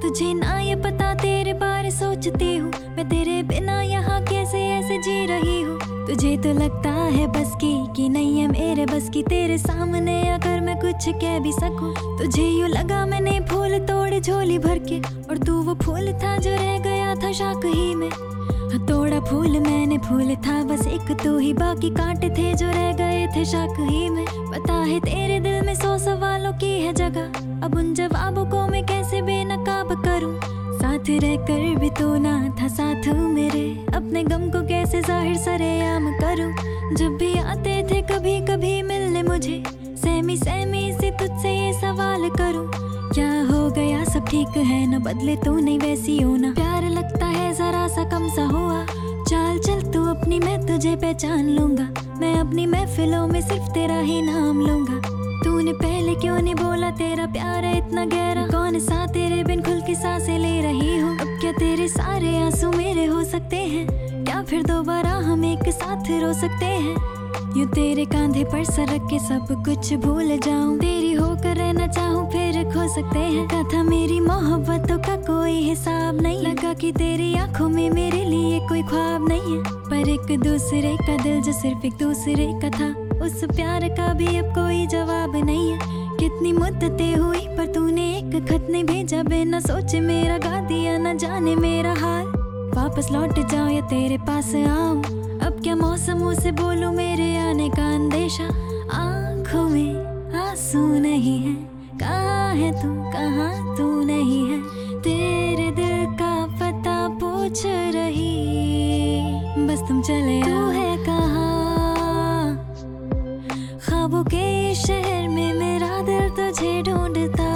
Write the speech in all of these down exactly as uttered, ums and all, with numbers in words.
तुझे ना ये पता तेरे बारे सोचती हूँ मैं, तेरे बिना यहाँ कैसे ऐसे जी रही हूँ। तुझे तो लगता है बस की कि नहीं है मेरे बस की, तेरे सामने अगर मैं कुछ कह भी सकूं। तुझे यूँ लगा मैंने फूल तोड़े झोली भर के, और तू वो फूल था जो रह गया था शाख ही में। तोड़ा फूल मैंने, फूल था बस एक तू ही, बाकी कांटे थे जो रह गए थे शाख ही में। पता है तेरे दिल में सौ सवालों की है जगह, अब उन जवाबों को मैं कैसे बेनकाब करूं। साथ रहकर भी तू ना था साथ मेरे, अपने गम को कैसे जाहिर सरेआम करूं। जब भी आते थे कभी कभी मिलने मुझे, सहमी सहमी से तुझसे ये सवाल करूं, क्या हो गया सब ठीक है न, बदले तू नहीं वैसी हो ना। प्यार लगता है जरा सा कम सा हुआ, चाल चल तू अपनी मैं तुझे पहचान लूंगा। मैं अपनी महफिलों में सिर्फ तेरा ही नाम लूंगा। तूने पहले क्यों नहीं बोला तेरा प्यार है इतना गहरा, कौन सा तेरे बिन खुल के सांसें ले रही हूँ। अब क्या तेरे सारे आंसू मेरे हो सकते हैं, क्या फिर दोबारा हम एक साथ रो सकते हैं। यूं तेरे कांधे पर सर रख के सब कुछ भूल जाऊं, तेरी होकर रहना चाहूं फिर खो सकते हैं। कथा मेरी मोहब्बतों का कोई हिसाब नहीं, लगा कि तेरी आंखों में मेरे लिए कोई ख्वाब नहीं है। पर एक दूसरे का दिल जो सिर्फ एक दूसरे का था, उस प्यार का भी अब कोई जवाब नहीं है। कितनी मुद्दतें हुई पर तूने एक खत नहीं भेजा, बिना सोचे मेरा गा दिया न जाने मेरा हाल। वापस लौट जाऊं या तेरे पास आऊं, अब क्या मौसमों से बोलूं मेरे आने का अंदेशा। आंखों में आंसू नहीं है, कहाँ है तू कहाँ तू नहीं है, तेरे दिल का पता पूछ रही, बस तुम चले तू है कहाँ। ख्वाबों के शहर में मेरा दिल तुझे ढूंढता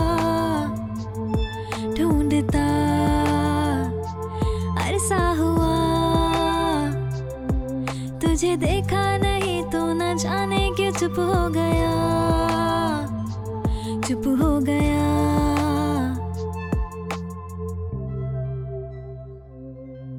ढूंढता अरसा हुआ, तुझे देखा नहीं तो न जाने क्यों चुप हो गया चुप हो गया।